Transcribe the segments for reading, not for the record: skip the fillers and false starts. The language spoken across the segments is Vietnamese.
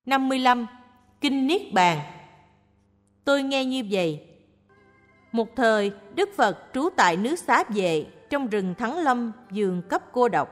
55. Kinh Niết Bàn. Tôi nghe như vậy. Một thời, Đức Phật trú tại nước Xá Vệ, trong rừng Thắng Lâm, vườn cấp cô độc.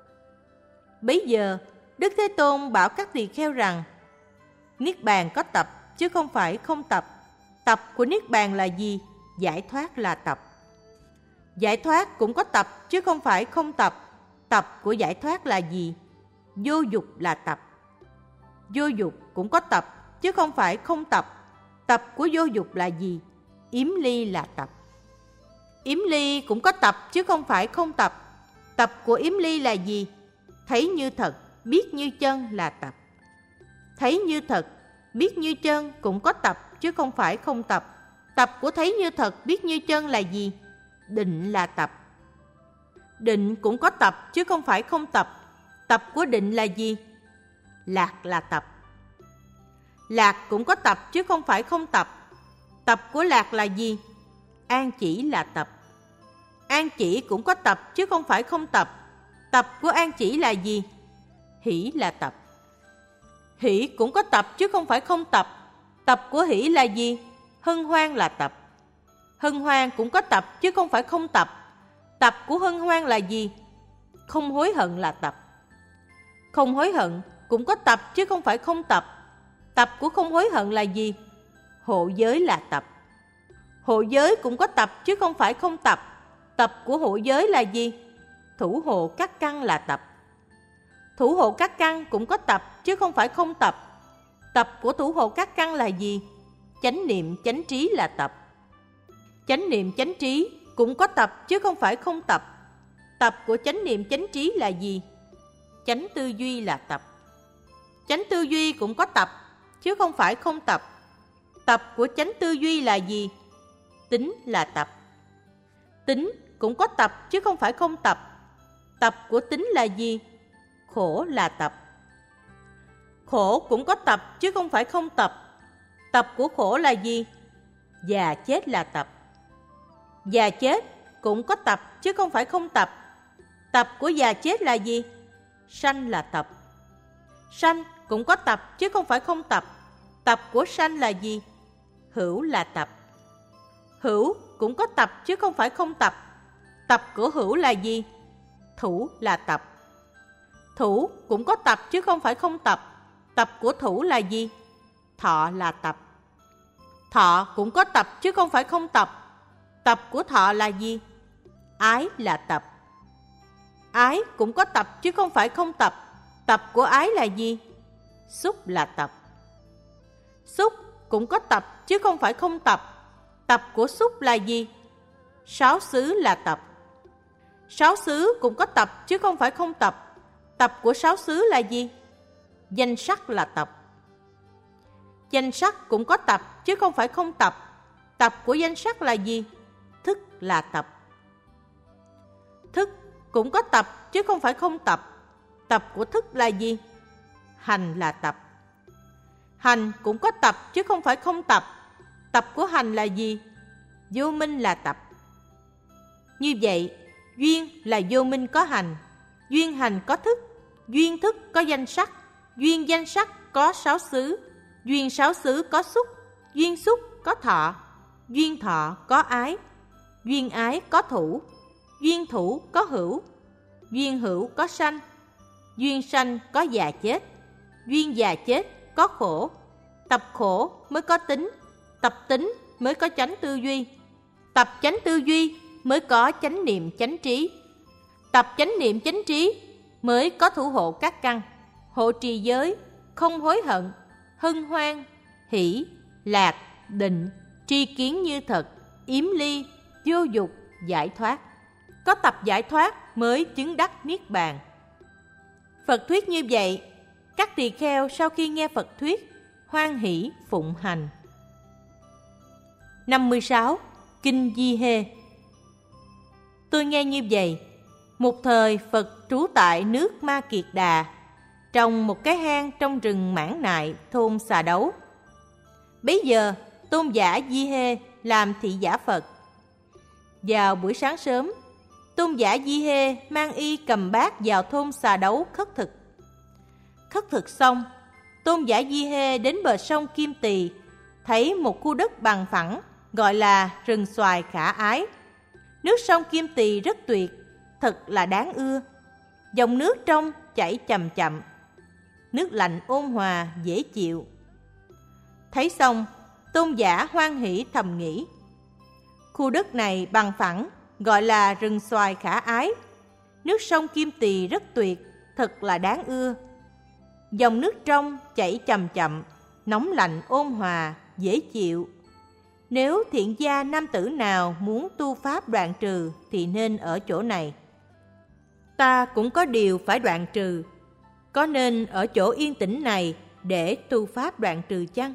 Bấy giờ, Đức Thế Tôn bảo các tỳ kheo rằng: Niết Bàn có tập, chứ không phải không tập. Tập của Niết Bàn là gì? Giải thoát là tập. Giải thoát cũng có tập, chứ không phải không tập. Tập của giải thoát là gì? Vô dục là tập. Vô dục cũng có tập, chứ không phải không tập. Tập của vô dục là gì? Yếm ly là tập. Yếm ly cũng có tập, chứ không phải không tập. Tập của yếm ly là gì? Thấy như thật, biết như chân là tập. Thấy như thật, biết như chân cũng có tập, chứ không phải không tập. Tập của thấy như thật, biết như chân là gì? Định là tập. Định cũng có tập, chứ không phải không tập. Tập của định là gì? Lạc là tập. Lạc cũng có tập, chứ không phải không tập. Tập của lạc là gì? An chỉ là tập. An chỉ cũng có tập, chứ không phải không tập. Tập của an chỉ là gì? Hỷ là tập. Hỷ cũng có tập, chứ không phải không tập. Tập của hỷ là gì? Hân hoan là tập. Hân hoan cũng có tập, chứ không phải không tập. Tập của hân hoan là gì? Không hối hận là tập. Không hối hận cũng có tập, chứ không phải không tập. Tập của không hối hận là gì? Hộ giới là tập. Hộ giới cũng có tập, chứ không phải không tập. Tập của hộ giới là gì? Thủ hộ các căn là tập. Thủ hộ các căn cũng có tập, chứ không phải không tập. Tập của thủ hộ các căn là gì? Chánh niệm chánh trí là tập. Chánh niệm chánh trí cũng có tập, chứ không phải không tập. Tập của chánh niệm chánh trí là gì? Chánh tư duy là tập. Chánh tư duy cũng có tập, chứ không phải không tập. Tập của chánh tư duy là gì? Tính là tập. Tính cũng có tập, chứ không phải không tập. Tập của tính là gì? Khổ là tập. Khổ cũng có tập, chứ không phải không tập. Tập của khổ là gì? Già chết là tập. Già chết cũng có tập, chứ không phải không tập. Tập của già chết là gì? Sanh là tập. Sanh cũng có tập, chứ không phải không tập. Tập của sanh là gì? Hữu là tập. Hữu cũng có tập, chứ không phải không tập. Tập của hữu là gì? Thủ là tập. Thủ cũng có tập, chứ không phải không tập. Tập của thủ là gì? Thọ là tập. Thọ cũng có tập, chứ không phải không tập. Tập của thọ là gì? Ái là tập. Ái cũng có tập, chứ không phải không tập. Tập của ái là gì? Xúc là tập. Xúc cũng có tập, chứ không phải không tập. Tập của xúc là gì? Sáu xứ là tập. Sáu xứ cũng có tập, chứ không phải không tập. Tập của sáu xứ là gì? Danh sắc là tập. Danh sắc cũng có tập, chứ không phải không tập. Tập của danh sắc là gì? Thức là tập. Thức cũng có tập, chứ không phải không tập. Tập của thức là gì? Hành là tập. Hành cũng có tập, chứ không phải không tập. Tập của hành là gì? Vô minh là tập. Như vậy, duyên là vô minh có hành, duyên hành có thức, duyên thức có danh sắc, duyên danh sắc có sáu xứ, duyên sáu xứ có xúc, duyên xúc có thọ, duyên thọ có ái, duyên ái có thủ, duyên thủ có hữu, duyên hữu có sanh, duyên sanh có già chết, duyên già chết có khổ. Tập khổ mới có tính, tập tính mới có chánh tư duy, tập chánh tư duy mới có chánh niệm chánh trí, tập chánh niệm chánh trí mới có thủ hộ các căn, hộ trì giới, không hối hận, hân hoan, hỷ, lạc, định, tri kiến như thật, yếm ly, vô dục, giải thoát. Có tập giải thoát mới chứng đắc Niết Bàn. Phật thuyết như vậy, các tỳ kheo sau khi nghe Phật thuyết, hoan hỷ phụng hành. 56. Kinh Di Hê. Tôi nghe như vậy. Một thời Phật trú tại nước Ma Kiệt Đà, trong một cái hang trong rừng Mãn Nại, thôn Xà Đấu. Bấy giờ, tôn giả Di Hê làm thị giả Phật. Vào buổi sáng sớm, tôn giả Di Hê mang y cầm bát vào thôn Xà Đấu khất thực. Khất thực xong, Tôn giả Di Hê đến bờ sông Kim Tỳ, thấy một khu đất bằng phẳng gọi là rừng xoài khả ái. Nước sông Kim Tỳ rất tuyệt, thật là đáng ưa. Dòng nước trong chảy chậm chậm, nước lạnh ôn hòa dễ chịu. Thấy xong, tôn giả hoan hỷ thầm nghĩ, khu đất này bằng phẳng gọi là rừng xoài khả ái. Nước sông Kim Tỳ rất tuyệt, thật là đáng ưa. Dòng nước trong chảy chậm chậm, nóng lạnh ôn hòa dễ chịu. Nếu thiện gia nam tử nào muốn tu pháp đoạn trừ thì nên ở chỗ này. Ta cũng có điều phải đoạn trừ, có nên ở chỗ yên tĩnh này để tu pháp đoạn trừ chăng?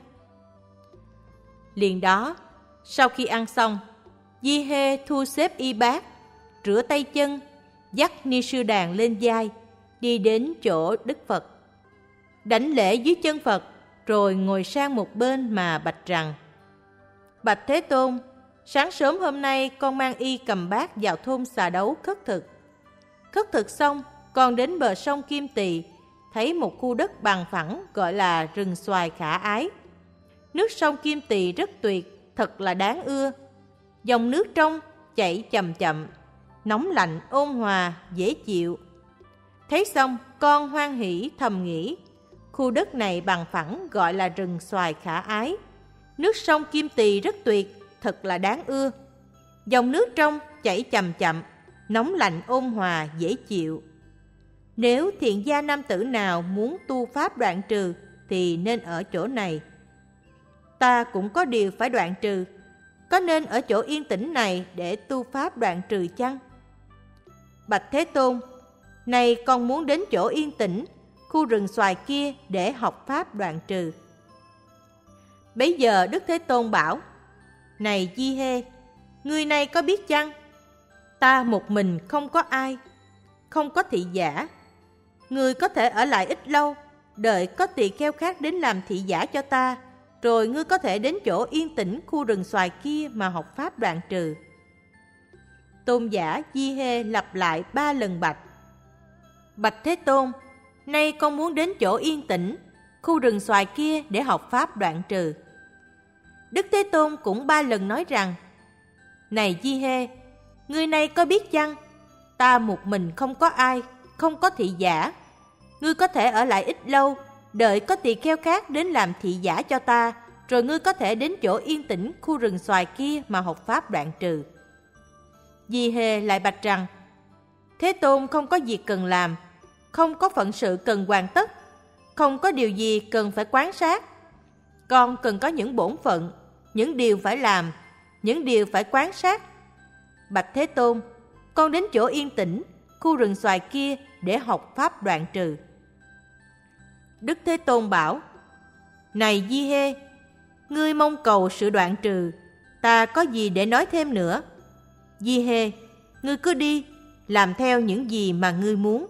Liền đó, sau khi ăn xong, Di Hê thu xếp y bát, rửa tay chân, dắt Ni Sư Đàn lên vai, đi đến chỗ Đức Phật. Đảnh lễ dưới chân Phật, rồi ngồi sang một bên mà bạch rằng: Bạch Thế Tôn, sáng sớm hôm nay con mang y cầm bát vào thôn Xà Đấu khất thực. Khất thực xong, con đến bờ sông Kim Tỳ, thấy một khu đất bằng phẳng gọi là rừng xoài khả ái. Nước sông Kim Tỳ rất tuyệt, thật là đáng ưa. Dòng nước trong chảy chậm chậm, nóng lạnh ôn hòa dễ chịu. Thấy xong, con hoan hỷ thầm nghĩ, khu đất này bằng phẳng gọi là rừng xoài khả ái. Nước sông Kim Tỳ rất tuyệt, thật là đáng ưa. Dòng nước trong chảy chậm chậm, nóng lạnh ôn hòa dễ chịu. Nếu thiện gia nam tử nào muốn tu pháp đoạn trừ thì nên ở chỗ này. Ta cũng có điều phải đoạn trừ, có nên ở chỗ yên tĩnh này để tu pháp đoạn trừ chăng? Bạch Thế Tôn, này con muốn đến chỗ yên tĩnh, khu rừng xoài kia để học pháp đoạn trừ. Bấy giờ Đức Thế Tôn bảo: Này Di Hê, người này có biết chăng? Ta một mình không có ai, không có thị giả. Người có thể ở lại ít lâu, đợi có tỳ kheo khác đến làm thị giả cho ta, rồi ngươi có thể đến chỗ yên tĩnh khu rừng xoài kia mà học pháp đoạn trừ. Tôn giả Di Hê lặp lại 3 lần bạch: Bạch Thế Tôn, nay con muốn đến chỗ yên tĩnh, khu rừng xoài kia để học pháp đoạn trừ. Đức Thế Tôn cũng 3 lần nói rằng: Này Di Hê, người này có biết chăng? Ta một mình không có ai, không có thị giả. Ngươi có thể ở lại ít lâu, đợi có tỳ kheo khác đến làm thị giả cho ta, rồi ngươi có thể đến chỗ yên tĩnh khu rừng xoài kia mà học pháp đoạn trừ. Di Hê lại bạch rằng: Thế Tôn không có việc cần làm, không có phận sự cần hoàn tất, không có điều gì cần phải quan sát. Con cần có những bổn phận, những điều phải làm, những điều phải quan sát. Bạch Thế Tôn, con đến chỗ yên tĩnh, khu rừng xoài kia để học pháp đoạn trừ. Đức Thế Tôn bảo: Này Di Hê, ngươi mong cầu sự đoạn trừ, ta có gì để nói thêm nữa? Di Hê, ngươi cứ đi, làm theo những gì mà ngươi muốn.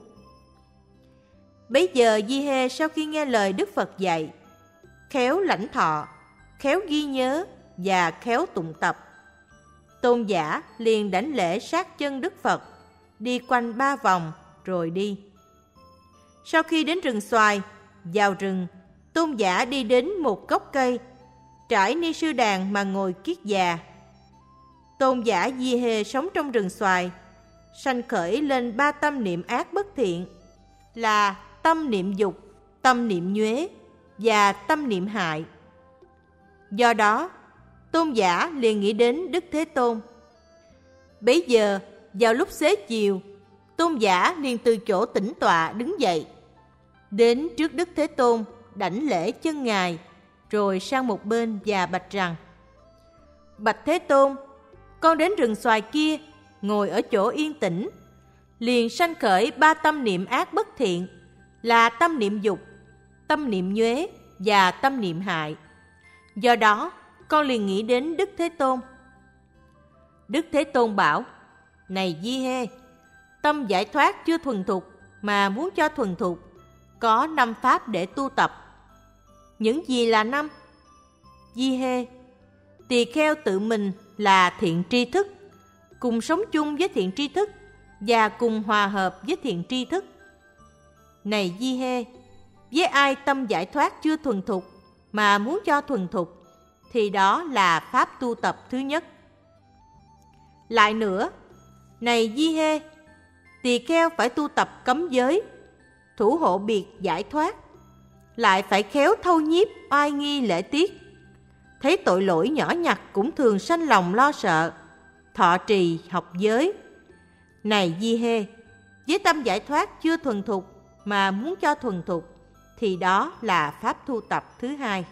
Bấy giờ Di Hê sau khi nghe lời Đức Phật dạy, khéo lãnh thọ, khéo ghi nhớ và khéo tụng tập, tôn giả liền đảnh lễ sát chân Đức Phật, đi quanh 3 vòng rồi đi. Sau khi đến rừng xoài, vào rừng, tôn giả đi đến một gốc cây, trải Ni Sư Đàn mà ngồi kiết già. Tôn giả Di Hê sống trong rừng xoài, sanh khởi lên 3 tâm niệm ác bất thiện, là tâm niệm dục, tâm niệm nhuế và tâm niệm hại. Do đó, tôn giả liền nghĩ đến Đức Thế Tôn. Bấy giờ, vào lúc xế chiều, tôn giả liền từ chỗ tĩnh tọa đứng dậy, đến trước Đức Thế Tôn, đảnh lễ chân Ngài, rồi sang một bên và bạch rằng: Bạch Thế Tôn, con đến rừng xoài kia, ngồi ở chỗ yên tĩnh, liền sanh khởi 3 tâm niệm ác bất thiện, là tâm niệm dục, tâm niệm nhuế và tâm niệm hại. Do đó, con liền nghĩ đến Đức Thế Tôn. Đức Thế Tôn bảo: Này Di Hê, tâm giải thoát chưa thuần thục mà muốn cho thuần thục, có 5 pháp để tu tập. Những gì là 5? Di Hê, tỳ kheo tự mình là thiện tri thức, cùng sống chung với thiện tri thức và cùng hòa hợp với thiện tri thức. Này Di Hê, với ai tâm giải thoát chưa thuần thục mà muốn cho thuần thục, thì đó là pháp tu tập thứ nhất. Lại nữa, này Di Hê, tỳ kheo phải tu tập cấm giới, thủ hộ biệt giải thoát, lại phải khéo thâu nhiếp oai nghi lễ tiết. Thấy tội lỗi nhỏ nhặt cũng thường sanh lòng lo sợ, thọ trì học giới. Này Di Hê, với tâm giải thoát chưa thuần thục mà muốn cho thuần thục, thì đó là pháp tu tập thứ hai.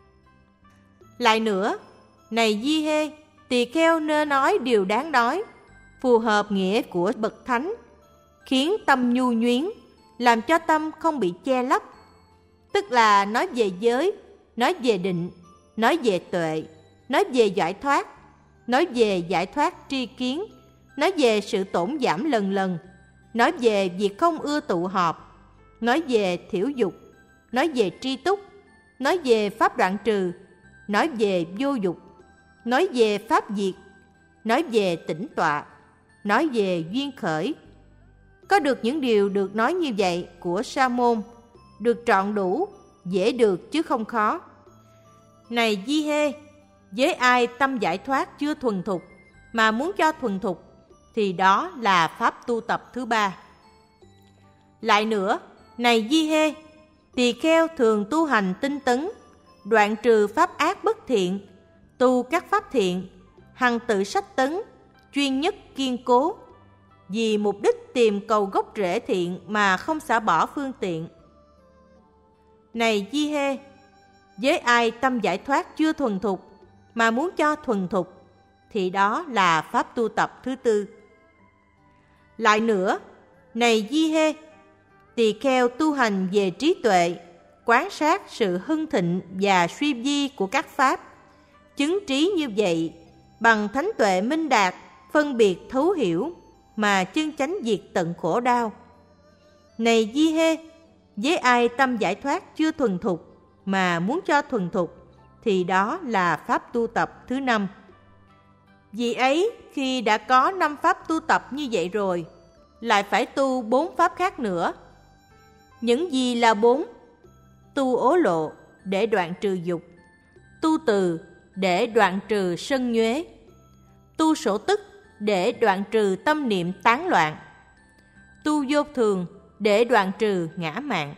Lại nữa, này Di Hê, tỳ kheo nên nói điều đáng nói, phù hợp nghĩa của bậc thánh, khiến tâm nhu nhuyến, làm cho tâm không bị che lấp. Tức là nói về giới, nói về định, nói về tuệ, nói về giải thoát, nói về giải thoát tri kiến, nói về sự tổn giảm lần lần, nói về việc không ưa tụ họp, nói về thiểu dục, nói về tri túc, nói về pháp đoạn trừ, nói về vô dục, nói về pháp diệt, nói về tĩnh tọa, nói về duyên khởi. Có được những điều được nói như vậy của Sa môn, được trọn đủ, dễ được chứ không khó. Này Di Hê, với ai tâm giải thoát chưa thuần thục mà muốn cho thuần thục, thì đó là pháp tu tập thứ ba. Lại nữa, này Di Hê, tỳ kheo thường tu hành tinh tấn, đoạn trừ pháp ác bất thiện, tu các pháp thiện, hằng tự sách tấn, chuyên nhất kiên cố, vì mục đích tìm cầu gốc rễ thiện mà không xả bỏ phương tiện. Này Di Hê, với ai tâm giải thoát chưa thuần thục mà muốn cho thuần thục, thì đó là pháp tu tập thứ tư. Lại nữa, này Di Hê, tỳ kheo tu hành về trí tuệ, quán sát sự hưng thịnh và suy vi của các pháp, chứng trí như vậy bằng thánh tuệ minh đạt, phân biệt thấu hiểu mà chân chánh diệt tận khổ đau. Này Di Hê, với ai tâm giải thoát chưa thuần thục mà muốn cho thuần thục, thì đó là pháp tu tập thứ năm. Vì ấy, khi đã có 5 pháp tu tập như vậy rồi, lại phải tu 4 pháp khác nữa. Những gì là 4? Tu ố lộ để đoạn trừ dục, tu từ để đoạn trừ sân nhuế, tu sổ tức để đoạn trừ tâm niệm tán loạn, tu vô thường để đoạn trừ ngã mạn.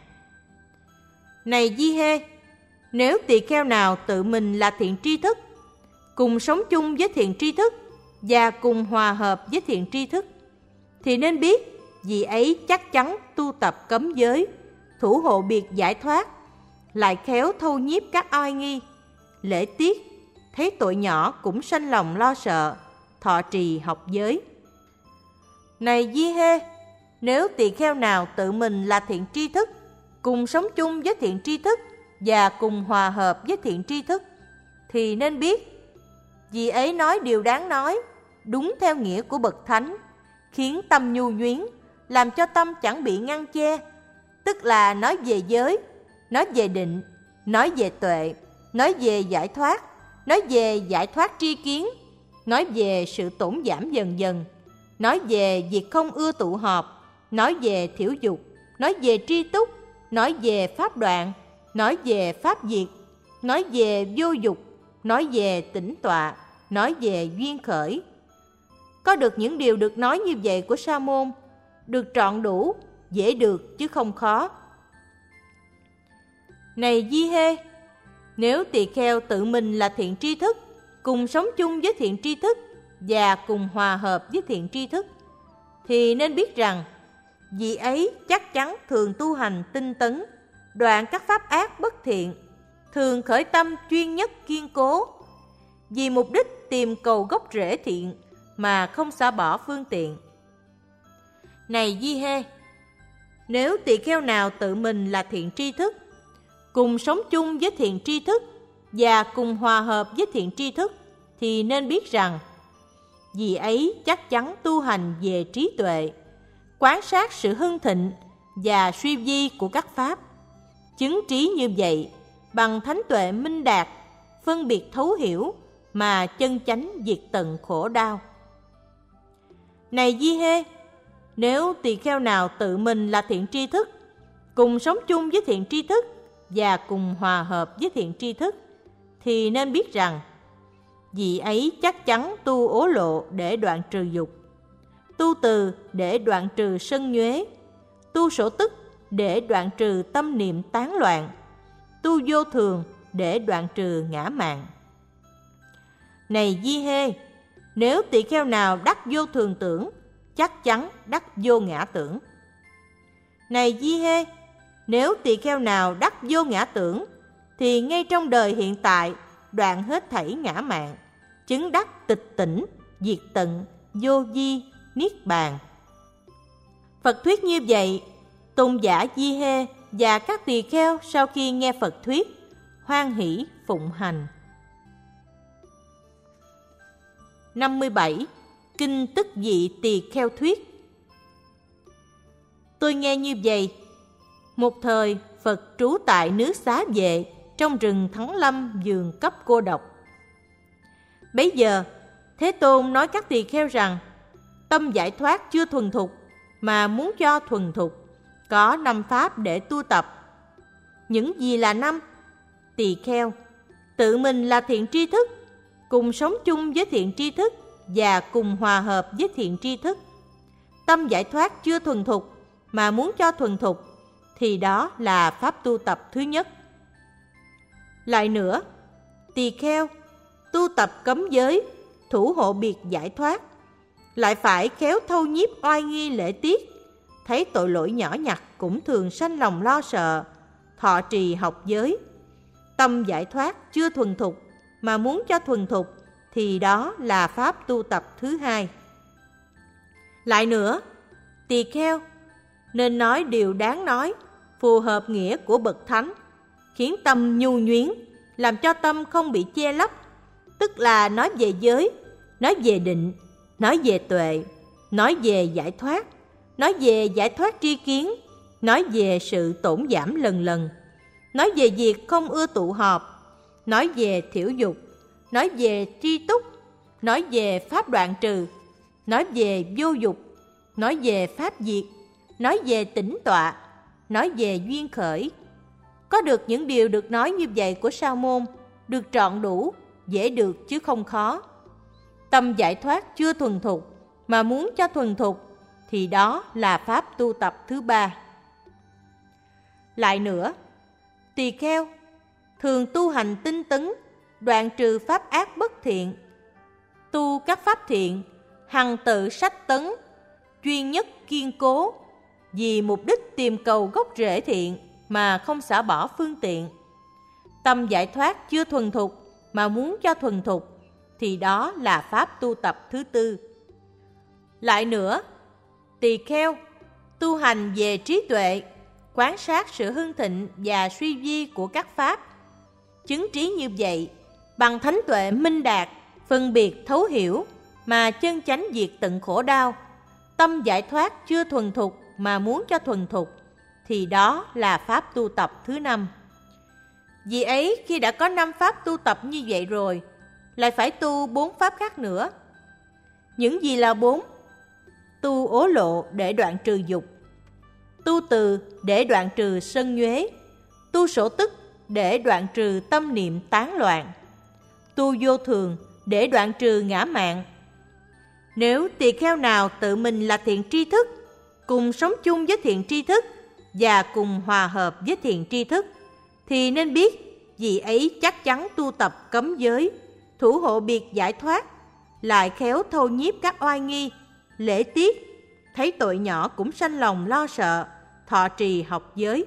Này Di Hê, nếu tỳ kheo nào tự mình là thiện tri thức, cùng sống chung với thiện tri thức và cùng hòa hợp với thiện tri thức, thì nên biết vị ấy chắc chắn tu tập cấm giới, thủ hộ biệt giải thoát, lại khéo thâu nhiếp các oai nghi, lễ tiết, thấy tội nhỏ cũng sanh lòng lo sợ, thọ trì học giới. Này Di Hê, nếu tỳ kheo nào tự mình là thiện tri thức, cùng sống chung với thiện tri thức và cùng hòa hợp với thiện tri thức, thì nên biết vị ấy nói điều đáng nói, đúng theo nghĩa của bậc thánh, khiến tâm nhu nhuyến, làm cho tâm chẳng bị ngăn che. Tức là nói về giới, nói về định, nói về tuệ, nói về giải thoát, nói về giải thoát tri kiến, nói về sự tổn giảm dần dần, nói về việc không ưa tụ họp, nói về thiểu dục, nói về tri túc, nói về pháp đoạn, nói về pháp diệt, nói về vô dục, nói về tĩnh tọa, nói về duyên khởi. Có được những điều được nói như vậy của Sa môn, được trọn đủ, dễ được chứ không khó. Này Di Hê, nếu tỳ kheo tự mình là thiện tri thức, cùng sống chung với thiện tri thức và cùng hòa hợp với thiện tri thức, thì nên biết rằng vị ấy chắc chắn thường tu hành tinh tấn, đoạn các pháp ác bất thiện, thường khởi tâm chuyên nhất kiên cố, vì mục đích tìm cầu gốc rễ thiện mà không xả bỏ phương tiện. Này Di Hê, nếu tỳ kheo nào tự mình là thiện tri thức, cùng sống chung với thiện tri thức và cùng hòa hợp với thiện tri thức, thì nên biết rằng vì ấy chắc chắn tu hành về trí tuệ, quán sát sự hưng thịnh và suy vi của các pháp, chứng trí như vậy bằng thánh tuệ minh đạt, phân biệt thấu hiểu mà chân chánh diệt tận khổ đau. Này Di Hê, nếu tỳ kheo nào tự mình là thiện tri thức, cùng sống chung với thiện tri thức và cùng hòa hợp với thiện tri thức, thì nên biết rằng vị ấy chắc chắn tu ố lộ để đoạn trừ dục, tu từ để đoạn trừ sân nhuế, tu sổ tức để đoạn trừ tâm niệm tán loạn, tu vô thường để đoạn trừ ngã mạn. Này Di Hê, nếu tỳ kheo nào đắc vô thường tưởng, chắc chắn đắc vô ngã tưởng. Này Di Hê, nếu tỳ kheo nào đắc vô ngã tưởng, thì ngay trong đời hiện tại đoạn hết thảy ngã mạn, chứng đắc tịch tỉnh, diệt tận, vô vi, niết bàn. Phật thuyết như vậy, tôn giả Di Hê và các tỳ kheo sau khi nghe Phật thuyết, hoan hỷ phụng hành. 57. Kinh Tức Vị Tỳ Kheo Thuyết. Tôi nghe như vậy. Một thời, Phật trú tại nước Xá Vệ, trong rừng Thắng Lâm, vườn cấp cô độc. Bấy giờ, Thế Tôn nói các tỳ kheo rằng, tâm giải thoát chưa thuần thục, mà muốn cho thuần thục, có 5 pháp để tu tập. Những gì là 5? Tỳ kheo, tự mình là thiện tri thức, cùng sống chung với thiện tri thức và cùng hòa hợp với thiện tri thức. Tâm giải thoát chưa thuần thục, mà muốn cho thuần thục, thì đó là pháp tu tập thứ nhất. Lại nữa, tỳ kheo, tu tập cấm giới, thủ hộ biệt giải thoát, lại phải khéo thâu nhiếp oai nghi lễ tiết, thấy tội lỗi nhỏ nhặt cũng thường sanh lòng lo sợ, thọ trì học giới. Tâm giải thoát chưa thuần thục, mà muốn cho thuần thục, thì đó là pháp tu tập thứ hai. Lại nữa, tỳ kheo, nên nói điều đáng nói, phù hợp nghĩa của bậc thánh, khiến tâm nhu nhuyến, làm cho tâm không bị che lấp, tức là nói về giới, nói về định, nói về tuệ, nói về giải thoát, nói về giải thoát tri kiến, nói về sự tổn giảm lần lần, nói về việc không ưa tụ họp, nói về thiểu dục, nói về tri túc, nói về pháp đoạn trừ, nói về vô dục, nói về pháp diệt, nói về tĩnh tọa, nói về duyên khởi. Có được những điều được nói như vậy của Sa môn, được trọn đủ, dễ được chứ không khó. Tâm giải thoát chưa thuần thục, mà muốn cho thuần thục, thì đó là pháp tu tập thứ ba. Lại nữa, tỳ kheo, thường tu hành tinh tấn, đoạn trừ pháp ác bất thiện, tu các pháp thiện, hằng tự sách tấn, chuyên nhất kiên cố, vì mục đích tìm cầu gốc rễ thiện mà không xả bỏ phương tiện. Tâm giải thoát chưa thuần thục, mà muốn cho thuần thục, thì đó là pháp tu tập thứ tư. Lại nữa, tỳ kheo, tu hành về trí tuệ, quan sát sự hưng thịnh và suy vi của các pháp. Chứng trí như vậy, bằng thánh tuệ minh đạt, phân biệt thấu hiểu, mà chân chánh diệt tận khổ đau. Tâm giải thoát chưa thuần thục, mà muốn cho thuần thục, thì đó là pháp tu tập thứ năm. Vì ấy, khi đã có 5 pháp tu tập như vậy rồi, lại phải tu 4 pháp khác nữa. Những gì là 4? Tu ố lộ để đoạn trừ dục, tu từ để đoạn trừ sân nhuế, tu sổ tức để đoạn trừ tâm niệm tán loạn, tu vô thường để đoạn trừ ngã mạn. Nếu tỳ kheo nào tự mình là thiện tri thức, cùng sống chung với thiện tri thức và cùng hòa hợp với thiện tri thức, thì nên biết vị ấy chắc chắn tu tập cấm giới, thủ hộ biệt giải thoát, lại khéo thâu nhiếp các oai nghi, lễ tiết, thấy tội nhỏ cũng sanh lòng lo sợ, thọ trì học giới.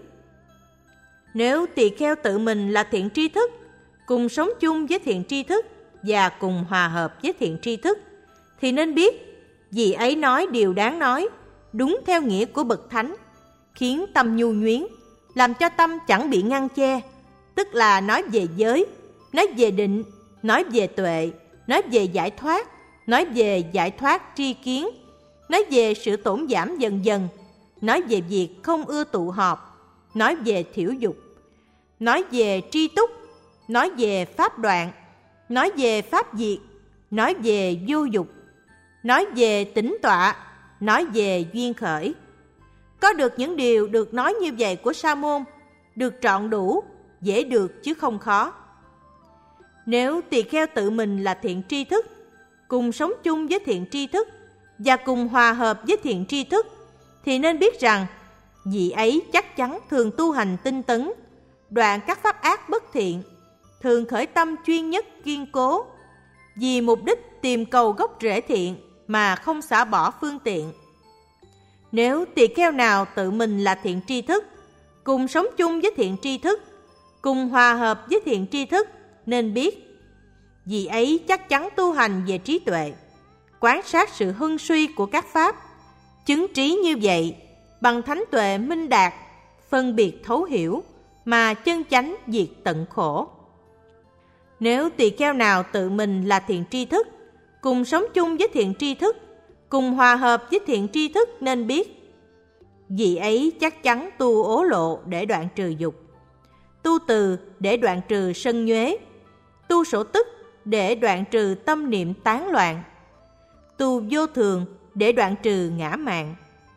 Nếu tỳ kheo tự mình là thiện tri thức, cùng sống chung với thiện tri thức và cùng hòa hợp với thiện tri thức, thì nên biết vị ấy nói điều đáng nói, đúng theo nghĩa của bậc thánh, khiến tâm nhu nhuyến, làm cho tâm chẳng bị ngăn che, tức là nói về giới, nói về định, nói về tuệ, nói về giải thoát, nói về giải thoát tri kiến, nói về sự tổn giảm dần dần, nói về việc không ưa tụ họp, nói về thiểu dục, nói về tri túc, nói về pháp đoạn, nói về pháp diệt, nói về vô dục, nói về tĩnh tọa, nói về duyên khởi. Có được những điều được nói như vậy của Sa môn, được trọn đủ, dễ được chứ không khó. Nếu tỳ kheo tự mình là thiện tri thức, cùng sống chung với thiện tri thức và cùng hòa hợp với thiện tri thức, thì nên biết rằng vị ấy chắc chắn thường tu hành tinh tấn, đoạn các pháp ác bất thiện, thường khởi tâm chuyên nhất kiên cố, vì mục đích tìm cầu gốc rễ thiện mà không xả bỏ phương tiện. Nếu tỳ kheo nào tự mình là thiện tri thức, cùng sống chung với thiện tri thức, cùng hòa hợp với thiện tri thức, nên biết vì ấy chắc chắn tu hành về trí tuệ, quan sát sự hưng suy của các pháp, chứng trí như vậy bằng thánh tuệ minh đạt, phân biệt thấu hiểu mà chân chánh diệt tận khổ. Nếu tỳ kheo nào tự mình là thiện tri thức, cùng sống chung với thiện tri thức, cùng hòa hợp với thiện tri thức, nên biết vì ấy chắc chắn tu ố lộ để đoạn trừ dục, tu từ để đoạn trừ sân nhuế, tu sổ tức để đoạn trừ tâm niệm tán loạn, tu vô thường để đoạn trừ ngã mạn.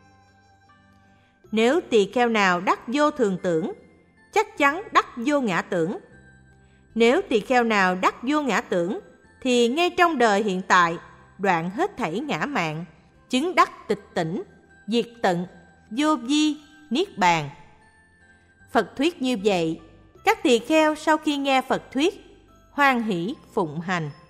Nếu tỳ kheo nào đắc vô thường tưởng, chắc chắn đắc vô ngã tưởng. Nếu tỳ kheo nào đắc vô ngã tưởng, thì ngay trong đời hiện tại đoạn hết thảy ngã mạn, chứng đắc tịch tỉnh, diệt tận, vô vi, niết bàn. Phật thuyết như vậy, các tỳ kheo sau khi nghe Phật thuyết, hoan hỷ phụng hành.